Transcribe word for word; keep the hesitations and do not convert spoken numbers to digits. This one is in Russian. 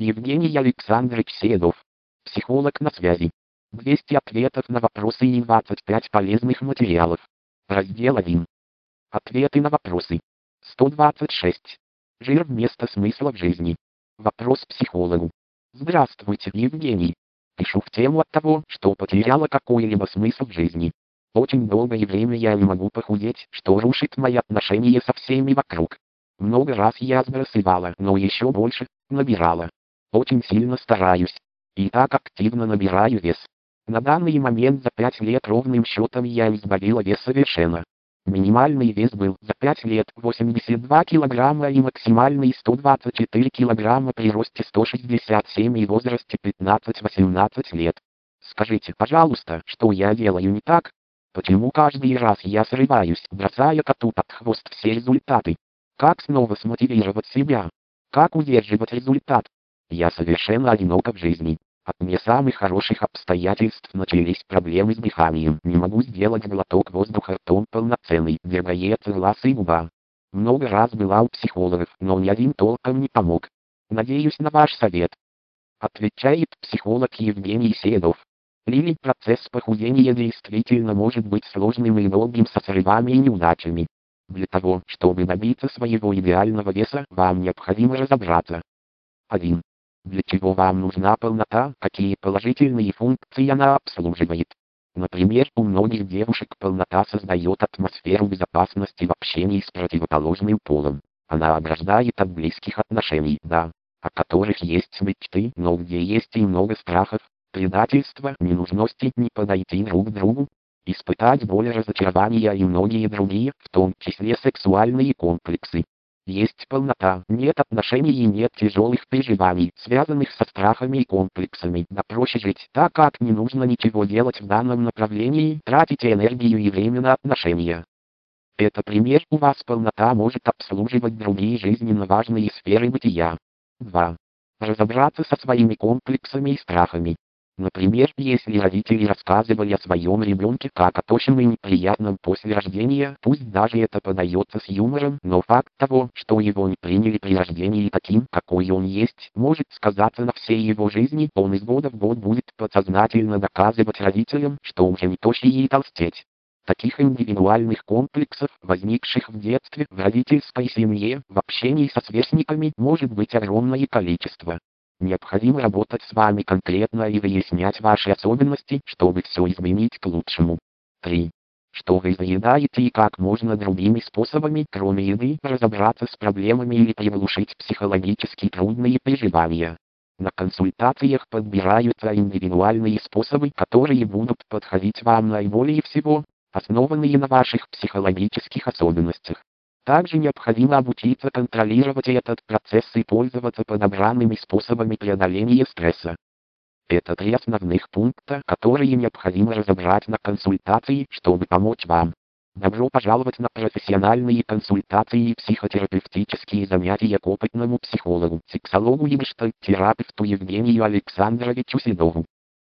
Евгений Александрович Седов. Психолог на связи. двести ответов на вопросы и двадцать пять полезных материалов. Раздел один. Ответы на вопросы. сто двадцать шесть. Жир вместо смысла в жизни. Вопрос психологу. Здравствуйте, Евгений. Пишу в тему от того, что потеряла какой-либо смысл в жизни. Очень долгое время я не могу похудеть, что рушит мои отношения со всеми вокруг. Много раз я сбрасывала, но еще больше набирала. Очень сильно стараюсь. И так активно набираю вес. На данный момент за пять лет ровным счетом я избавила вес совершенно. Минимальный вес был за пять лет восемьдесят два килограмма и максимальный сто двадцать четыре килограмма при росте сто шестьдесят семь и возрасте пятнадцать-восемнадцать лет. Скажите, пожалуйста, что я делаю не так? Почему каждый раз я срываюсь, бросая коту под хвост все результаты? Как снова смотивировать себя? Как удерживать результат? Я совершенно одинока в жизни. От не самых хороших обстоятельств начались проблемы с дыханием. Не могу сделать глоток воздуха ртом полноценный, дергается глаз и губа. Много раз была у психологов, но ни один толком не помог. Надеюсь на ваш совет. Отвечает психолог Евгений Седов. Лили, процесс похудения действительно может быть сложным и долгим со срывами и неудачами. Для того, чтобы добиться своего идеального веса, вам необходимо разобраться. один. Для чего вам нужна полнота, какие положительные функции она обслуживает. Например, у многих девушек полнота создает атмосферу безопасности в общении с противоположным полом. Она ограждает от близких отношений, да, о которых есть мечты, но где есть и много страхов, предательства, ненужности не подойти друг к другу, испытать боль разочарования и многие другие, в том числе сексуальные комплексы. Есть полнота, нет отношений и нет тяжелых переживаний, связанных со страхами и комплексами. Да проще жить, так как не нужно ничего делать в данном направлении, тратить энергию и время на отношения. Это пример, у вас полнота может обслуживать другие жизненно важные сферы бытия. два. Разобраться со своими комплексами и страхами. Например, если родители рассказывали о своем ребенке как о тощем и неприятном после рождения, пусть даже это подается с юмором, но факт того, что его не приняли при рождении таким, какой он есть, может сказаться на всей его жизни, он из года в год будет подсознательно доказывать родителям, что уже не тощий и толстеть. Таких индивидуальных комплексов, возникших в детстве, в родительской семье, в общении со сверстниками, может быть огромное количество. Необходимо работать с вами конкретно и выяснять ваши особенности, чтобы все изменить к лучшему. три. Что вы заедаете и как можно другими способами, кроме еды, разобраться с проблемами или приглушить психологически трудные переживания. На консультациях подбираются индивидуальные способы, которые будут подходить вам наиболее всего, основанные на ваших психологических особенностях. Также необходимо обучиться контролировать этот процесс и пользоваться подобранными способами преодоления стресса. Это три основных пункта, которые необходимо разобрать на консультации, чтобы помочь вам. Добро пожаловать на профессиональные консультации и психотерапевтические занятия к опытному психологу, сексологу и гештальт-терапевту Евгению Александровичу Седову.